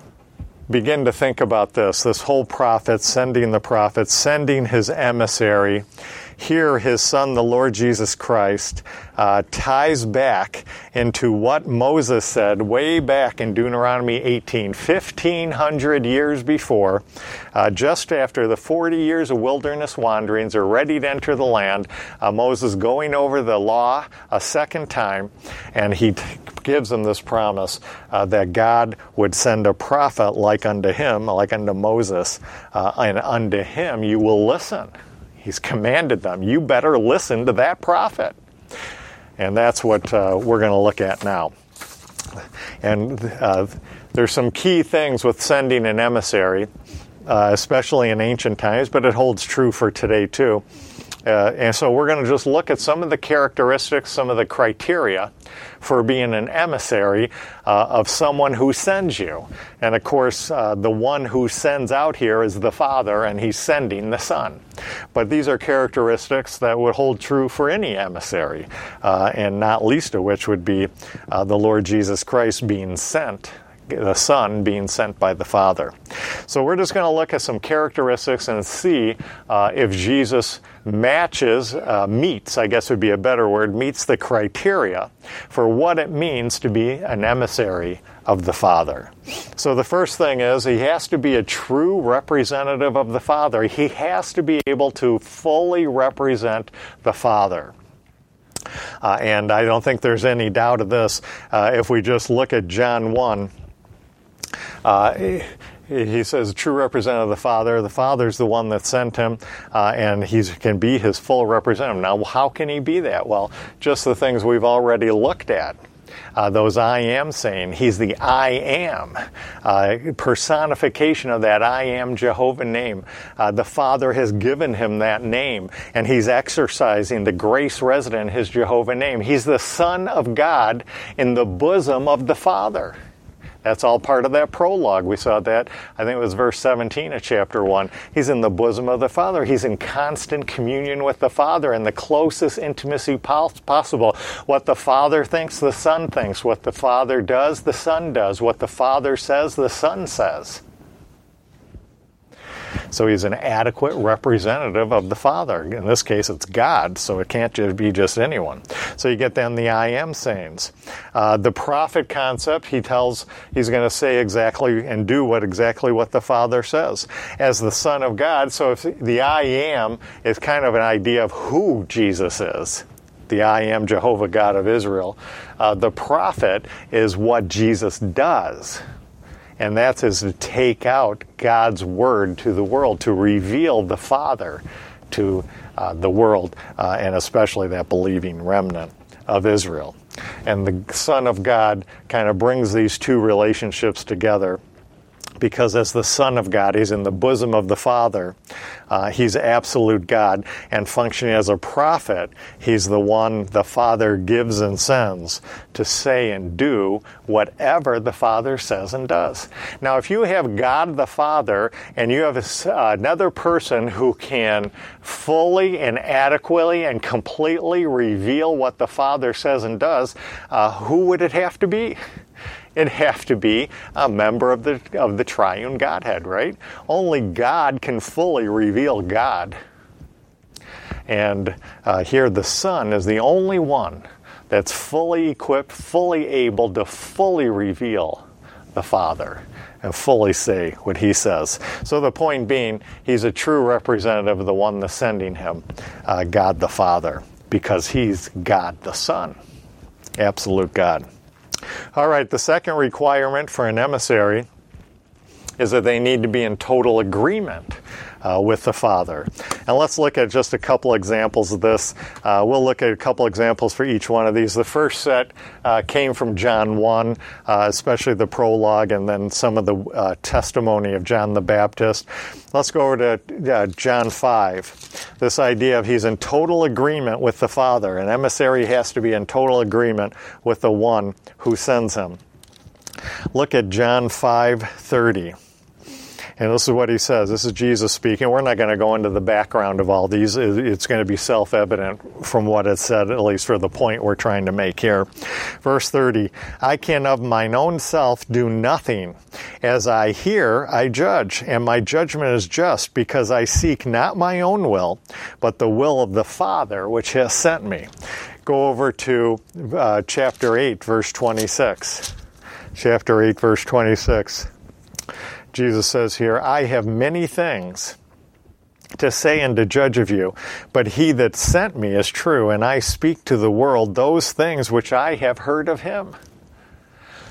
begin to think about this. This whole prophet, sending the prophet, sending his emissary. Here, His Son, the Lord Jesus Christ, uh, ties back into what Moses said way back in Deuteronomy eighteen, fifteen hundred years before, uh, just after the forty years of wilderness wanderings are ready to enter the land. Uh, Moses going over the law a second time, and he t- gives them this promise uh, that God would send a prophet like unto him, like unto Moses, uh, and unto him you will listen. He's commanded them, you better listen to that prophet. And that's what uh, we're going to look at now. And uh, there's some key things with sending an emissary. uh, especially in ancient times, but it holds true for today too. Uh, and so we're going to just look at some of the characteristics, some of the criteria for being an emissary uh, of someone who sends you. And of course, uh, the one who sends out here is the Father, and he's sending the Son. But these are characteristics that would hold true for any emissary, uh, and not least of which would be uh, the Lord Jesus Christ being sent, the Son being sent by the Father. So we're just going to look at some characteristics and see uh, if Jesus matches, uh, meets, I guess would be a better word, meets the criteria for what it means to be an emissary of the Father. So the first thing is he has to be a true representative of the Father. He has to be able to fully represent the Father. Uh, and I don't think there's any doubt of this. Uh, if we just look at John one, uh, he, he says, true representative of the Father. The Father's the one that sent him, uh, and he can be his full representative. Now, how can he be that? Well, just the things we've already looked at. Uh, those I am saying. He's the I am, uh, personification of that I am Jehovah name. Uh, the Father has given him that name, and he's exercising the grace resident in his Jehovah name. He's the Son of God in the bosom of the Father. That's all part of that prologue. We saw that, I think it was verse seventeen of chapter one. He's in the bosom of the Father. He's in constant communion with the Father in the closest intimacy possible. What the Father thinks, the Son thinks. What the Father does, the Son does. What the Father says, the Son says. So he's an adequate representative of the Father. In this case, it's God, so it can't just be just anyone. So you get then the I am sayings. Uh, the prophet concept, he tells, he's going to say exactly and do what exactly what the Father says. As the Son of God, so if the I am is kind of an idea of who Jesus is. The I am Jehovah God of Israel. Uh, the prophet is what Jesus does. And that's is to take out God's word to the world, to reveal the Father to uh, the world, uh, and especially that believing remnant of Israel. And the Son of God kind of brings these two relationships together, because as the Son of God, he's in the bosom of the Father. Uh, he's absolute God, and functioning as a prophet, he's the one the Father gives and sends to say and do whatever the Father says and does. Now, if you have God the Father, and you have a, uh, another person who can fully and adequately and completely reveal what the Father says and does, uh, who would it have to be? It'd have to be a member of the of the triune Godhead, right? Only God can fully reveal God. And uh, here the Son is the only one that's fully equipped, fully able to fully reveal the Father and fully say what he says. So the point being, he's a true representative of the one that's sending him, uh, God the Father, because he's God the Son, absolute God. All right, the second requirement for an emissary is that they need to be in total agreement uh, with the Father. And let's look at just a couple examples of this. Uh, we'll look at a couple examples for each one of these. The first set uh, came from John one, uh, especially the prologue, and then some of the uh, testimony of John the Baptist. Let's go over to uh, John five. This idea of he's in total agreement with the Father. An emissary has to be in total agreement with the one who sends him. Look at John five thirty. And this is what he says. This is Jesus speaking. We're not going to go into the background of all these. It's going to be self-evident from what it said, at least for the point we're trying to make here. Verse thirty, I can of mine own self do nothing. As I hear, I judge, and my judgment is just, because I seek not my own will, but the will of the Father which has sent me. Go over to uh, chapter eight, verse twenty-six. Chapter eight, verse twenty-six. Jesus says here, I have many things to say and to judge of you, but he that sent me is true, and I speak to the world those things which I have heard of him.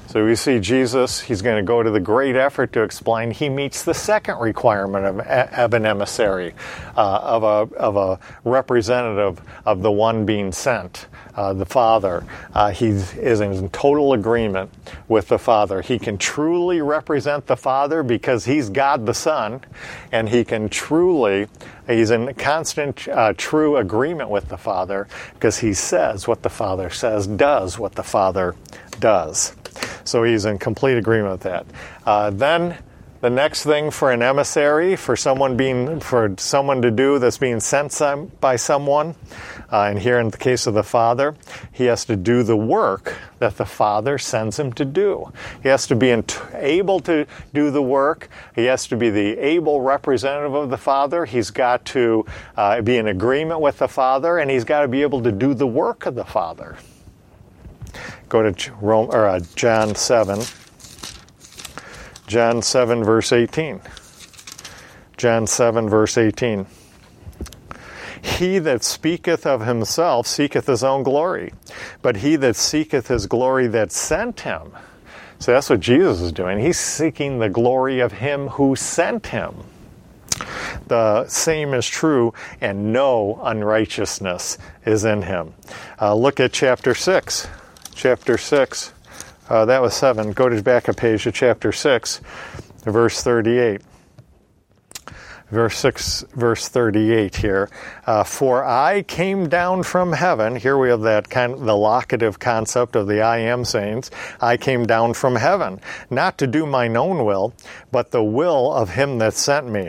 So we see Jesus, he's going to go to the great effort to explain he meets the second requirement of, of an emissary, uh, of, a, of a representative of the one being sent, uh, the Father. Uh, he is in total agreement with the Father. He can truly represent the Father because he's God the Son, and he can truly, he's in constant, uh, true agreement with the Father because he says what the Father says, does what the Father does. So he's in complete agreement with that. Uh, then the next thing for an emissary, for someone being, for someone to do that's being sent some, by someone, uh, and here in the case of the Father, he has to do the work that the Father sends him to do. He has to be in, able to do the work. He has to be the able representative of the Father. He's got to uh, be in agreement with the Father, and he's got to be able to do the work of the Father. Go to Rome, or, uh, John seven. John seven, verse eighteen. John seven, verse eighteen. He that speaketh of himself seeketh his own glory, but he that seeketh his glory that sent him. So that's what Jesus is doing. He's seeking the glory of him who sent him. The same is true, and no unrighteousness is in him. Uh, look at chapter six. Chapter six, uh, that was seven. Go to back a page to chapter six, verse thirty-eight. Verse six, verse thirty-eight here. Uh, For I came down from heaven. Here we have that kind of the locative concept of the I am sayings. I came down from heaven, not to do mine own will, but the will of him that sent me.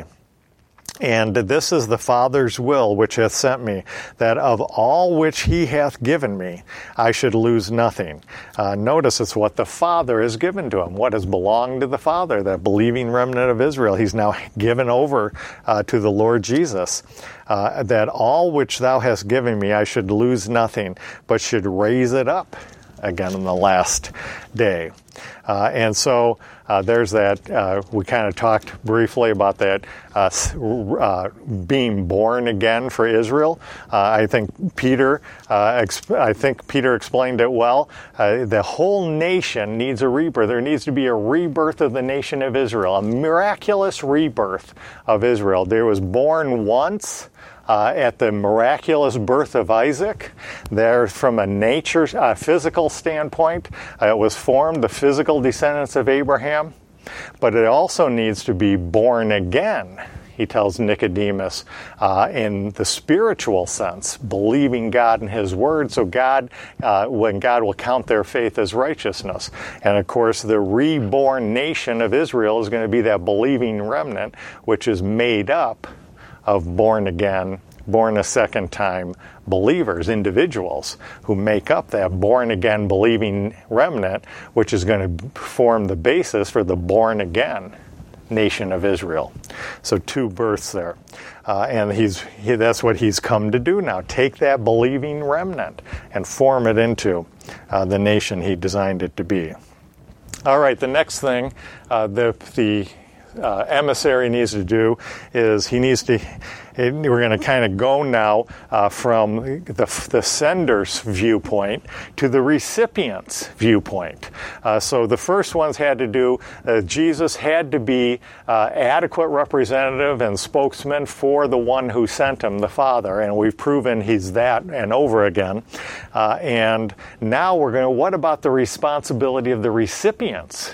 And this is the Father's will which hath sent me, that of all which he hath given me, I should lose nothing. Uh, notice it's what the Father has given to him, what has belonged to the Father, that believing remnant of Israel. He's now given over uh, to the Lord Jesus, uh, that all which thou hast given me, I should lose nothing, but should raise it up again in the last day. Uh, and so uh, there's that, uh, we kind of talked briefly about that uh, uh, being born again for Israel. Uh, I think Peter, uh, exp- I think Peter explained it well. Uh, the whole nation needs a rebirth. There needs to be a rebirth of the nation of Israel, a miraculous rebirth of Israel. There was born once, Uh, at the miraculous birth of Isaac. There, from a nature, uh, physical standpoint, uh, it was formed, the physical descendants of Abraham. But it also needs to be born again, he tells Nicodemus, uh, in the spiritual sense, believing God and his word, so God, uh, when God will count their faith as righteousness. And of course, the reborn nation of Israel is going to be that believing remnant, which is made up of born again, born a second time believers, individuals who make up that born again believing remnant, which is going to form the basis for the born again nation of Israel. So two births there. Uh, and he's he, that's what he's come to do now. Take that believing remnant and form it into uh, the nation he designed it to be. All right, the next thing uh, the the Uh, emissary needs to do is he needs to, we're going to kind of go now uh, from the, the sender's viewpoint to the recipient's viewpoint. Uh, so the first ones had to do, uh, Jesus had to be uh, adequate representative and spokesman for the one who sent him, the Father, and we've proven he's that and over again. Uh, and now we're going to, what about the responsibility of the recipients?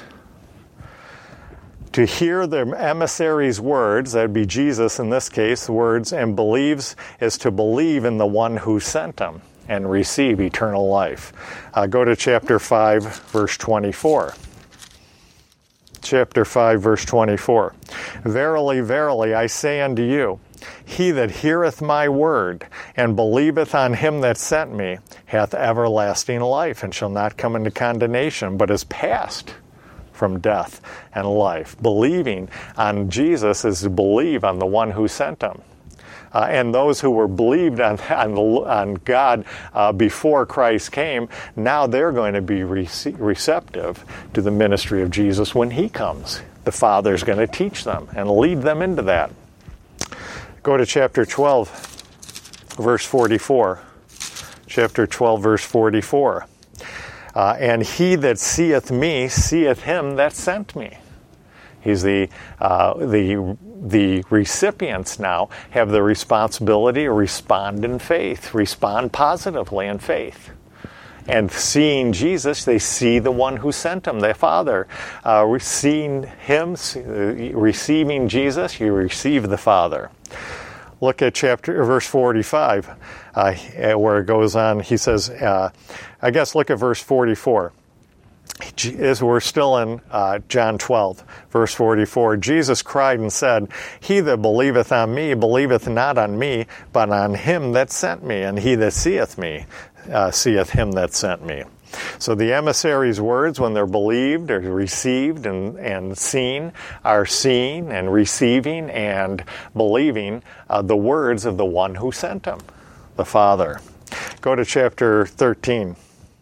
To hear the emissary's words, that would be Jesus in this case, words, and believes is to believe in the one who sent him and receive eternal life. Uh, go to chapter five, verse twenty-four. Chapter five, verse twenty-four. Verily, verily, I say unto you, he that heareth my word and believeth on him that sent me hath everlasting life, and shall not come into condemnation, but is passed from death and life. Believing on Jesus is to believe on the one who sent him. Uh, and those who were believed on, on, the, on God uh, before Christ came, now they're going to be rece- receptive to the ministry of Jesus when he comes. The Father's going to teach them and lead them into that. Go to chapter twelve, verse forty-four. Chapter twelve, verse forty-four. Uh, and he that seeth me seeth him that sent me. He's the uh, the the recipients now have the responsibility to respond in faith, respond positively in faith. And seeing Jesus, they see the one who sent them, their Father. Uh, seeing him, receiving Jesus, you receive the Father. Look at chapter verse forty-five, uh, where it goes on. He says, uh, I guess look at verse forty-four. As we're still in uh, John twelve, verse forty-four, Jesus cried and said, he that believeth on me believeth not on me, but on him that sent me. And he that seeth me uh, seeth him that sent me. So the emissary's words, when they're believed or received and, and seen, are seeing and receiving and believing uh, the words of the one who sent them, the Father. Go to chapter thirteen.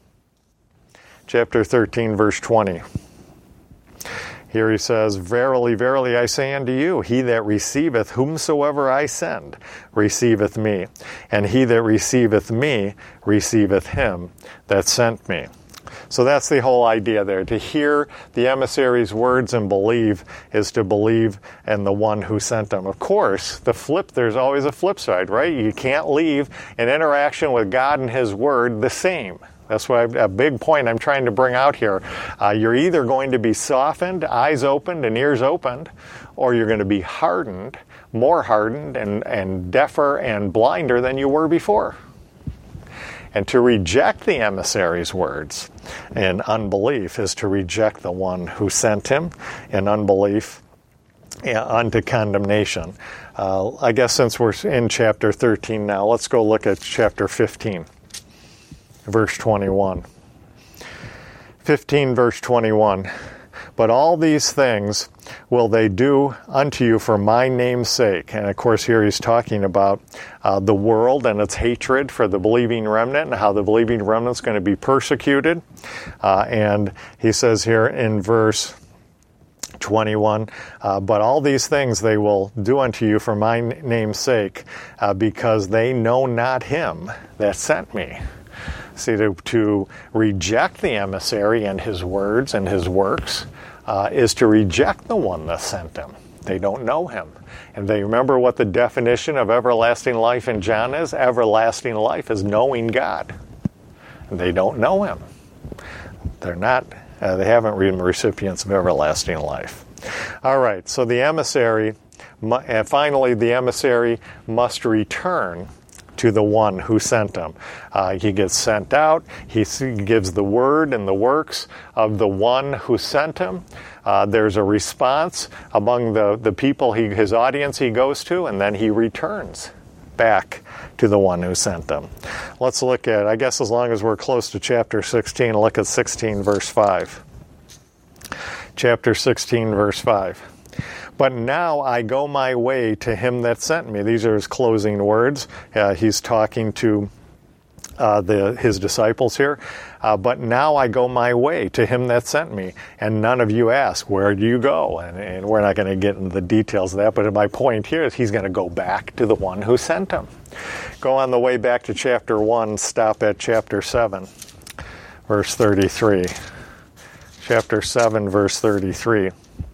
Chapter thirteen, verse twenty. Here he says, verily, verily, I say unto you, he that receiveth whomsoever I send receiveth me, and he that receiveth me receiveth him that sent me. So that's the whole idea there. To hear the emissary's words and believe is to believe in the one who sent them. Of course, the flip, there's always a flip side, right? You can't leave an interaction with God and his word the same. That's what I, a big point I'm trying to bring out here. Uh, you're either going to be softened, eyes opened and ears opened, or you're going to be hardened, more hardened and, and deafer and blinder than you were before. And to reject the emissary's words in unbelief is to reject the one who sent him in unbelief unto condemnation. Uh, I guess since we're in chapter thirteen now, let's go look at chapter fifteen. Verse twenty-one. fifteen, verse twenty-one. But all these things will they do unto you for my name's sake. And of course here he's talking about uh, the world and its hatred for the believing remnant and how the believing remnant's going to be persecuted. Uh, and he says here in verse twenty-one, uh, but all these things they will do unto you for my name's sake, uh, because they know not him that sent me. See, to, to reject the emissary and his words and his works uh, is to reject the one that sent them. They don't know him. And they remember what the definition of everlasting life in John is? Everlasting life is knowing God. And they don't know him. They're not, uh, they haven't been recipients of everlasting life. All right, so the emissary, and finally the emissary must return to the one who sent him. Uh, he gets sent out. He gives the word and the works of the one who sent him. Uh, there's a response among the, the people, he, his audience he goes to, and then he returns back to the one who sent them. Let's look at, I guess as long as we're close to chapter sixteen, look at sixteen, verse five. Chapter sixteen, verse five. But now I go my way to him that sent me. These are his closing words. Uh, he's talking to uh, the, his disciples here. Uh, but now I go my way to him that sent me. And none of you ask, where do you go? And, and we're not going to get into the details of that. But my point here is he's going to go back to the one who sent him. Go on the way back to chapter one. Stop at chapter seven, verse thirty-three. Chapter seven, verse thirty-three.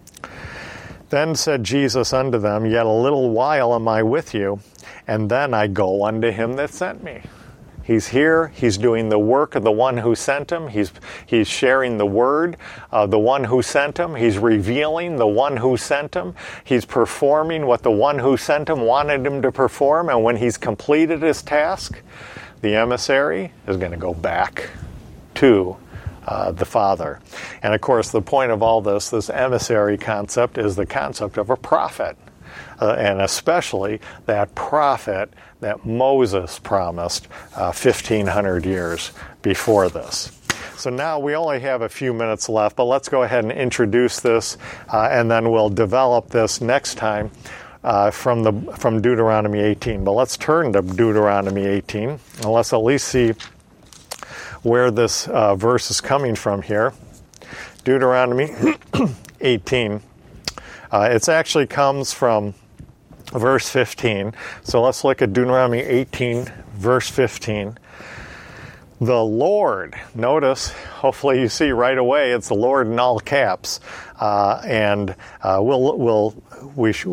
Then said Jesus unto them, yet a little while am I with you, and then I go unto him that sent me. He's here. He's doing the work of the one who sent him. He's he's sharing the word of the one who sent him. He's revealing the one who sent him. He's performing what the one who sent him wanted him to perform. And when he's completed his task, the emissary is going to go back to Uh, the Father. And of course, the point of all this, this emissary concept, is the concept of a prophet. Uh, and especially that prophet that Moses promised uh, fifteen hundred years before this. So now we only have a few minutes left, but let's go ahead and introduce this, uh, and then we'll develop this next time uh, from the from Deuteronomy eighteen. But let's turn to Deuteronomy eighteen, and let's at least see where this uh, verse is coming from here. Deuteronomy eighteen. Uh, it actually comes from verse fifteen. So let's look at Deuteronomy eighteen, verse fifteen. the Lord. Notice, hopefully you see right away, it's the Lord in all caps. Uh, and uh, we'll, we'll, we sh-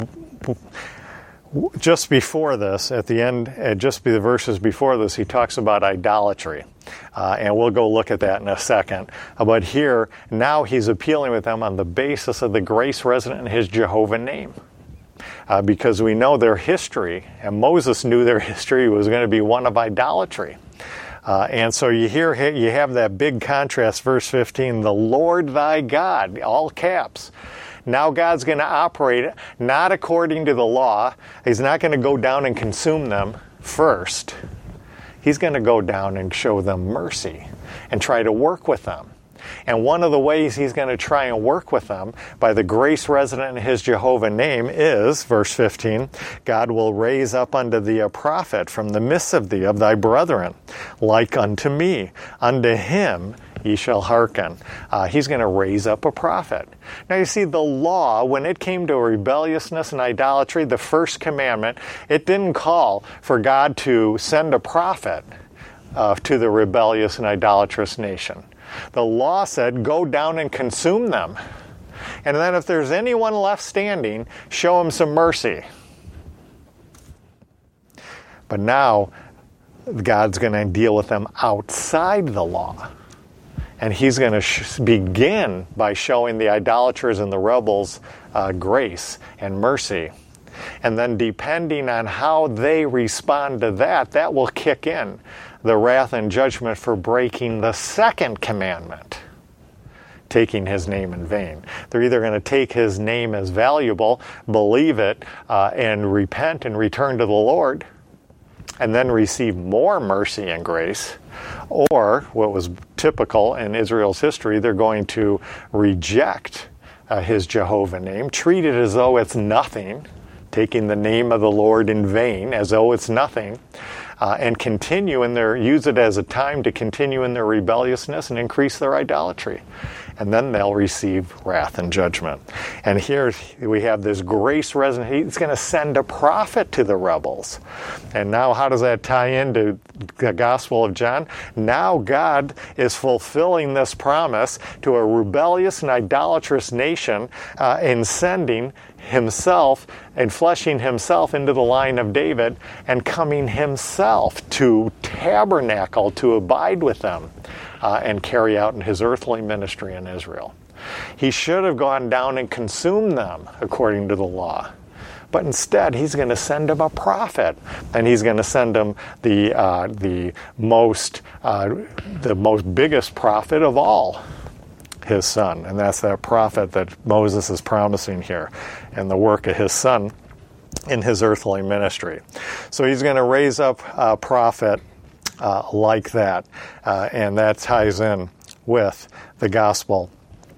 just before this, at the end, uh, just be the verses before this, he talks about idolatry. Uh, and we'll go look at that in a second. Uh, but here, now he's appealing with them on the basis of the grace resident in his Jehovah name. Uh, because we know their history, and Moses knew their history was going to be one of idolatry. Uh, and so you hear, you have that big contrast, verse fifteen, the Lord thy God, all caps. Now God's going to operate not according to the law. He's not going to go down and consume them first. He's going to go down and show them mercy and try to work with them. And one of the ways he's going to try and work with them by the grace resident in his Jehovah name is, verse fifteen, God will raise up unto thee a prophet from the midst of thee, of thy brethren, like unto me. Unto him ye shall hearken. Uh, he's going to raise up a prophet. Now you see, the law, when it came to rebelliousness and idolatry, the first commandment, it didn't call for God to send a prophet uh, to the rebellious and idolatrous nation. The law said, go down and consume them. And then if there's anyone left standing, show them some mercy. But now, God's going to deal with them outside the law. And he's going to sh- begin by showing the idolaters and the rebels uh, grace and mercy. And then depending on how they respond to that, that will kick in the wrath and judgment for breaking the second commandment, taking his name in vain. They're either going to take his name as valuable, believe it, uh, and repent and return to the Lord, and then receive more mercy and grace, or what was typical in Israel's history, they're going to reject uh, his Jehovah name, treat it as though it's nothing, taking the name of the Lord in vain as though it's nothing, uh, and continue in their, use it as a time to continue in their rebelliousness and increase their idolatry. And then they'll receive wrath and judgment. And here we have this grace resident. He's going to send a prophet to the rebels. And now how does that tie into the Gospel of John? Now God is fulfilling this promise to a rebellious and idolatrous nation uh, in sending himself and fleshing himself into the line of David and coming himself to tabernacle, to abide with them. Uh, and carry out in his earthly ministry in Israel. He should have gone down and consumed them according to the law. But instead, he's going to send them a prophet, and he's going to send them the uh, the most uh, the most biggest prophet of all, his son, and that's that prophet that Moses is promising here, and the work of his son in his earthly ministry. So he's going to raise up a prophet Uh, like that, uh, and that ties in with the Gospel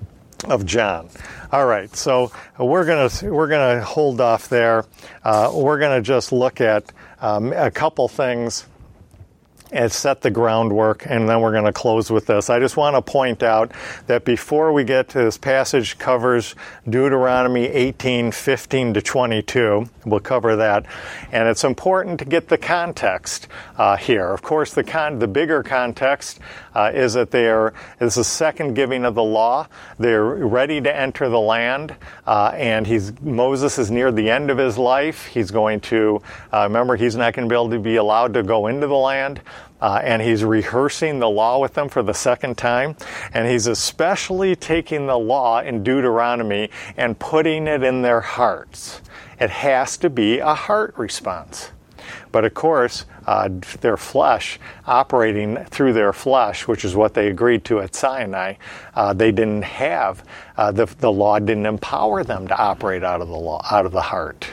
of John. All right, so we're gonna we're gonna hold off there. Uh, we're gonna just look at um, a couple things and set the groundwork, and then we're going to close with this. I just want to point out that before we get to this passage, covers Deuteronomy eighteen, fifteen to twenty-two. We'll cover that. And it's important to get the context uh, here. Of course, the con- the bigger context uh, is that they are, this is the second giving of the law. They're ready to enter the land, uh, and he's Moses is near the end of his life. He's going to, uh, remember, he's not going to be able to be allowed to go into the land. Uh, and he's rehearsing the law with them for the second time. And he's especially taking the law in Deuteronomy and putting it in their hearts. It has to be a heart response. But of course, uh, their flesh, operating through their flesh, which is what they agreed to at Sinai, uh, they didn't have, uh, the, the law didn't empower them to operate out of the law, out of the heart.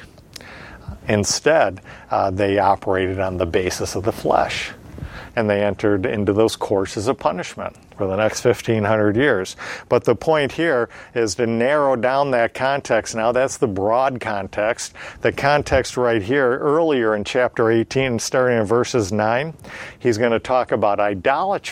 Instead, uh, they operated on the basis of the flesh. And they entered into those courses of punishment for the next fifteen hundred years. But the point here is to narrow down that context now. That's the broad context. The context right here, earlier in chapter eighteen, starting in verses nine, he's going to talk about idolatry.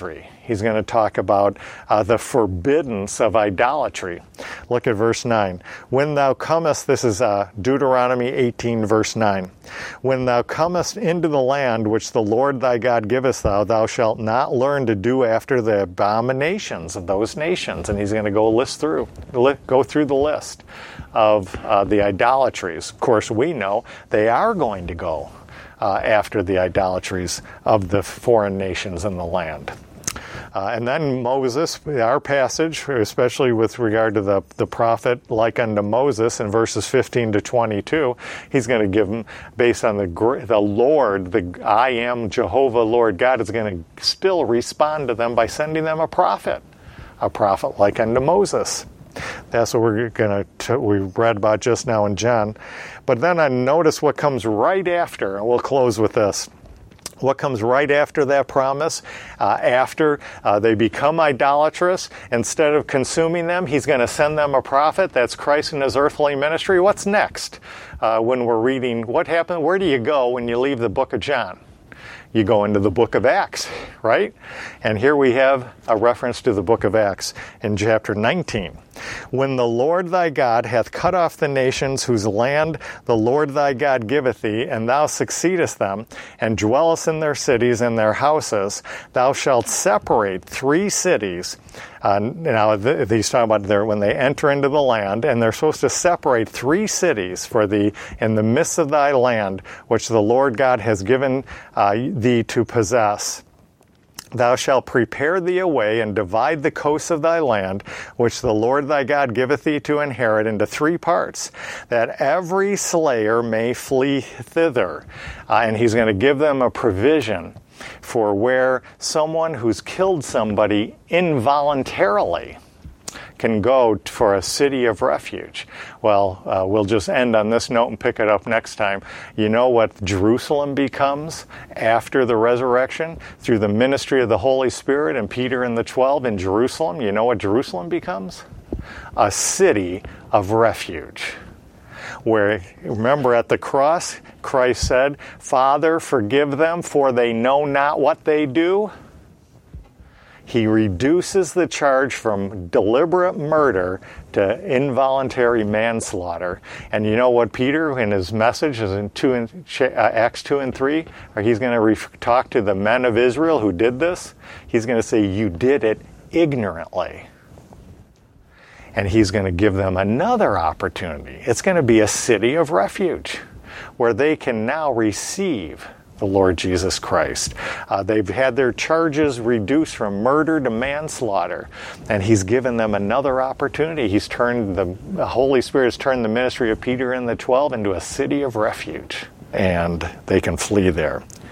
He's going to talk about uh, the forbiddance of idolatry. Look at verse nine. When thou comest, this is uh, Deuteronomy eighteen, verse nine. When thou comest into the land which the Lord thy God giveth thou, thou shalt not learn to do after the abominations of those nations. And he's going to go list through, go through the list of uh, the idolatries. Of course, we know they are going to go uh, after the idolatries of the foreign nations in the land. Uh, and then Moses, our passage, especially with regard to the, the prophet like unto Moses in verses fifteen to twenty-two, he's going to give them, based on the the Lord, the I am Jehovah Lord God, is going to still respond to them by sending them a prophet, a prophet like unto Moses. That's what we're going to, we read about just now in John. But then I notice what comes right after, and we'll close with this. What comes right after that promise? Uh, after uh, they become idolatrous, instead of consuming them, he's going to send them a prophet. That's Christ in his earthly ministry. What's next? Uh, when we're reading, what happened? Where do you go when you leave the book of John? You go into the book of Acts, right? And here we have a reference to the book of Acts in chapter nineteen. When the Lord thy God hath cut off the nations whose land the Lord thy God giveth thee, and thou succeedest them, and dwellest in their cities and their houses, thou shalt separate three cities. Uh, now, th- he's talking about there when they enter into the land, and they're supposed to separate three cities for thee in the midst of thy land, which the Lord God has given uh, thee to possess. Thou shalt prepare thee a way and divide the coasts of thy land, which the Lord thy God giveth thee to inherit, into three parts, that every slayer may flee thither. Uh, and he's going to give them a provision for where someone who's killed somebody involuntarily can go for a city of refuge. Well, uh, we'll just end on this note and pick it up next time. You know what Jerusalem becomes after the resurrection? Through the ministry of the Holy Spirit and Peter and the twelve in Jerusalem, you know what Jerusalem becomes? A city of refuge. Where, remember at the cross, Christ said, Father, forgive them, for they know not what they do. He reduces the charge from deliberate murder to involuntary manslaughter. And you know what Peter, in his message, is in two and, uh, Acts two and three, or he's going to re- talk to the men of Israel who did this. He's going to say, you did it ignorantly. And he's going to give them another opportunity. It's going to be a city of refuge where they can now receive the Lord Jesus Christ. Uh, they've had their charges reduced from murder to manslaughter, and he's given them another opportunity. He's turned the, the Holy Spirit has turned the ministry of Peter and the twelve into a city of refuge, and they can flee there.